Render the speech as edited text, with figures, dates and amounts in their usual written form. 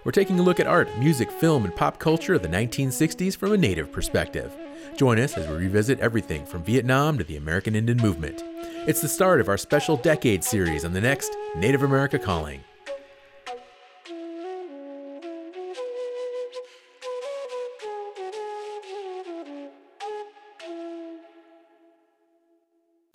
We're taking a look at art, music, film, and pop culture of the 1960s from a Native perspective. Join us as we revisit everything from Vietnam to the American Indian movement. It's the start of our special Decade series on the next Native America Calling.